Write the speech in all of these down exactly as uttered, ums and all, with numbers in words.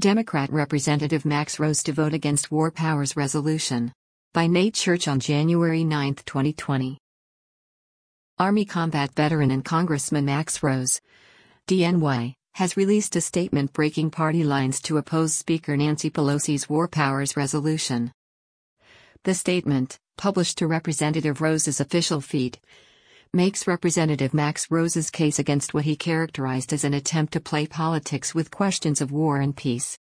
Democrat Representative Max Rose to vote against War Powers Resolution. By Nate Church on January ninth, twenty twenty. Army combat veteran and Congressman Max Rose, D N Y, has released a statement breaking party lines to oppose Speaker Nancy Pelosi's War Powers Resolution. The statement, published to Representative Rose's official feed, makes Representative Max Rose's case against what he characterized as an attempt to play politics with questions of war and peace.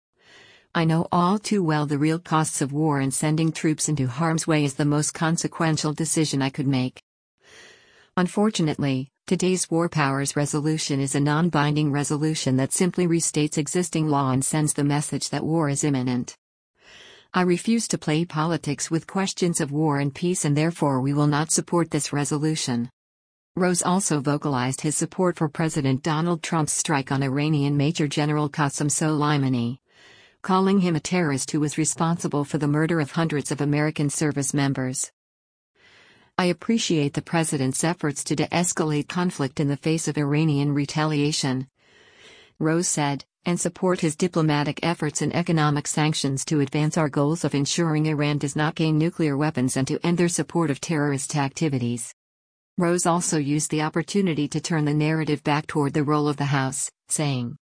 I know all too well the real costs of war, and sending troops into harm's way is the most consequential decision I could make. Unfortunately, today's War Powers Resolution is a non-binding resolution that simply restates existing law and sends the message that war is imminent. I refuse to play politics with questions of war and peace, and therefore we will not support this resolution. Rose also vocalized his support for President Donald Trump's strike on Iranian Major General Qasem Soleimani, calling him a terrorist who was responsible for the murder of hundreds of American service members. I appreciate the president's efforts to de-escalate conflict in the face of Iranian retaliation, Rose said, and support his diplomatic efforts and economic sanctions to advance our goals of ensuring Iran does not gain nuclear weapons and to end their support of terrorist activities. Rose also used the opportunity to turn the narrative back toward the role of the House, saying,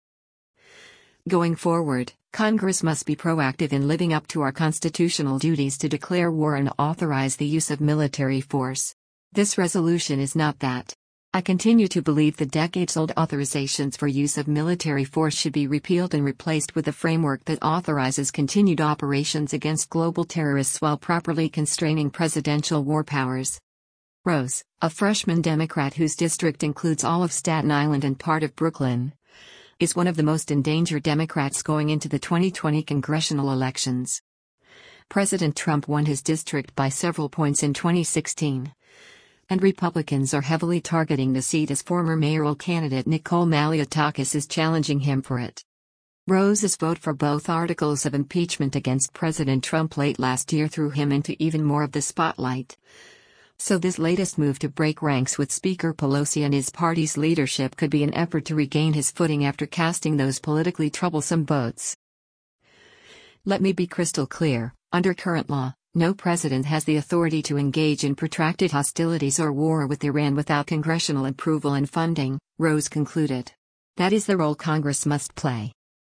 "Going forward, Congress must be proactive in living up to our constitutional duties to declare war and authorize the use of military force. This resolution is not that. I continue to believe the decades-old authorizations for use of military force should be repealed and replaced with a framework that authorizes continued operations against global terrorists while properly constraining presidential war powers." Rose, a freshman Democrat whose district includes all of Staten Island and part of Brooklyn, is one of the most endangered Democrats going into the twenty twenty congressional elections. President Trump won his district by several points in twenty sixteen. And Republicans are heavily targeting the seat as former mayoral candidate Nicole Malliotakis is challenging him for it. Rose's vote for both articles of impeachment against President Trump late last year threw him into even more of the spotlight. So this latest move to break ranks with Speaker Pelosi and his party's leadership could be an effort to regain his footing after casting those politically troublesome votes. Let me be crystal clear, under current law, no president has the authority to engage in protracted hostilities or war with Iran without congressional approval and funding, Rose concluded. That is the role Congress must play.